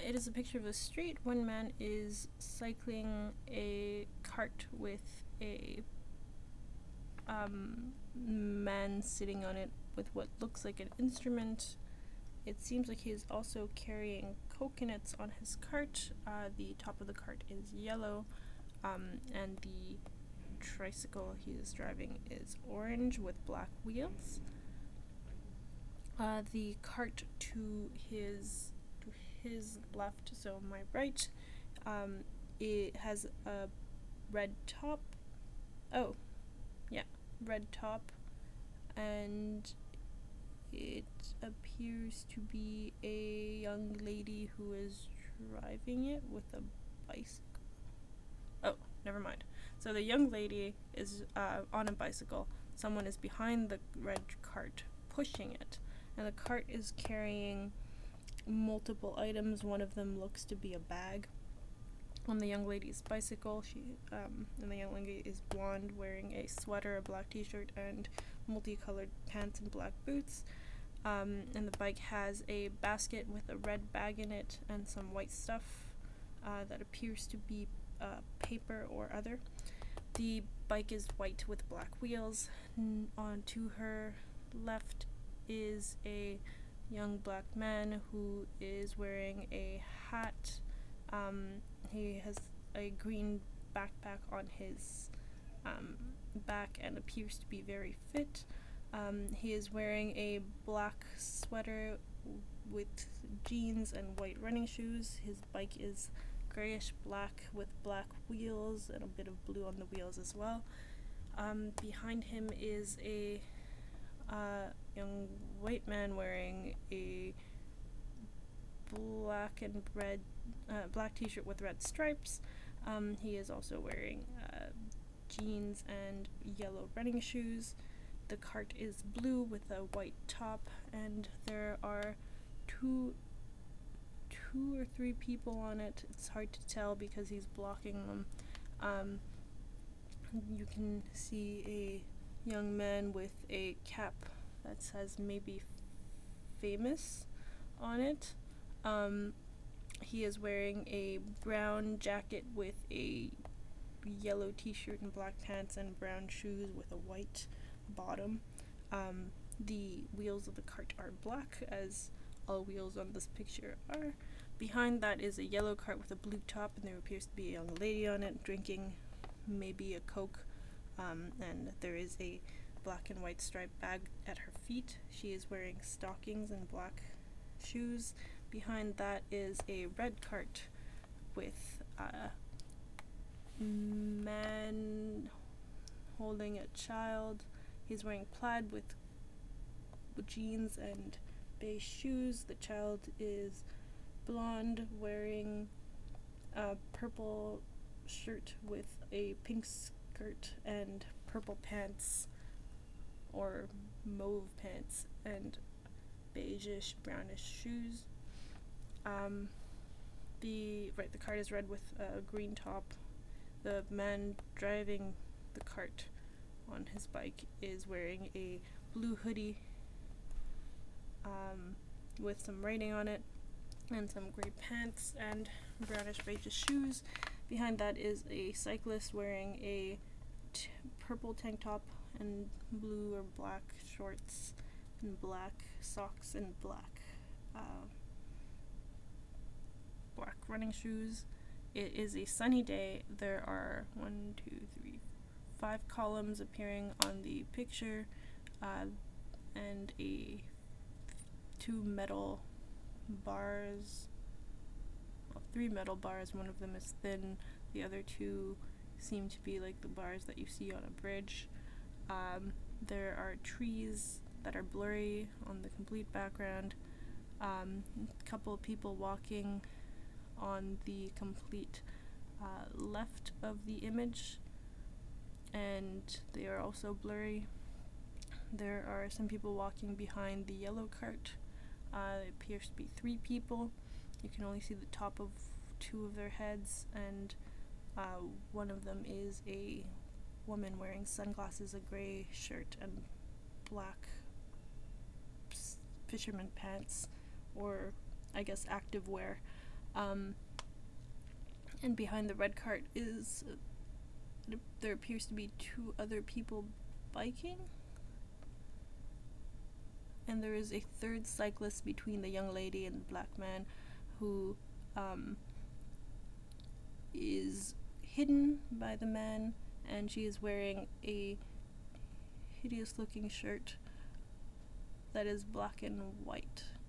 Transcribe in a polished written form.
It is a picture of a street. One man is cycling a cart with a man sitting on it with what looks like an instrument. It seems like he is also carrying coconuts on his cart. The top of the cart is yellow, and the tricycle he is driving is orange with black wheels. The cart to his left, so my right, it has a red top. Oh, yeah, red top, and it appears to be a young lady who is driving it with a bicycle. Oh, never mind. So the young lady is on a bicycle. Someone is behind the red cart pushing it, and the cart is carrying multiple items. One of them looks to be a bag. On the young lady's bicycle, and the young lady is blonde, wearing a sweater, a black t-shirt, and multicolored pants and black boots. And the bike has a basket with a red bag in it and some white stuff that appears to be paper or other. The bike is white with black wheels. On to her left is a young black man who is wearing a hat. He has a green backpack on his back and appears to be very fit. He is wearing a black sweater with jeans and white running shoes. His bike is grayish black with black wheels and a bit of blue on the wheels as well. Behind him is a young white man wearing a black and red black t-shirt with red stripes. He is also wearing jeans and yellow running shoes. The cart is blue with a white top, and there are two or three people on it. It's hard to tell because he's blocking them. You can see a young man with a cap that says maybe famous on it. He is wearing a brown jacket with a yellow t-shirt and black pants and brown shoes with a white bottom. The wheels of the cart are black, as all wheels on this picture are. Behind that is a yellow cart with a blue top, and there appears to be a young lady on it drinking maybe a Coke, and there is a black and white striped bag at her feet. She is wearing stockings and black shoes. Behind that is a red cart with a man holding a child. He's wearing plaid with jeans and beige shoes. The child is blonde, wearing a purple shirt with a pink skirt and purple pants, or mauve pants, and beigeish brownish shoes. The cart is red with a green top. The man driving the cart on his bike is wearing a blue hoodie with some writing on it, and some gray pants and brownish beige shoes. Behind that is a cyclist wearing a purple tank top and blue or black shorts and black socks and black running shoes. It is a sunny day. There are 5 columns appearing on the picture, and 2 metal bars. Well, 3 metal bars. One of them is thin. The other 2 seem to be like the bars that you see on a bridge. There are trees that are blurry on the complete background. A couple of people walking on the complete left of the image, and they are also blurry. There are some people walking behind the yellow cart. It appears to be 3 people. You can only see the top of 2 of their heads, and one of them is a woman wearing sunglasses, a gray shirt, and black fisherman pants, or I guess active wear. And behind the red cart is there appears to be 2 other people biking, and there is a 3rd cyclist between the young lady and the black man, who is hidden by the man, and she is wearing a hideous looking shirt that is black and white.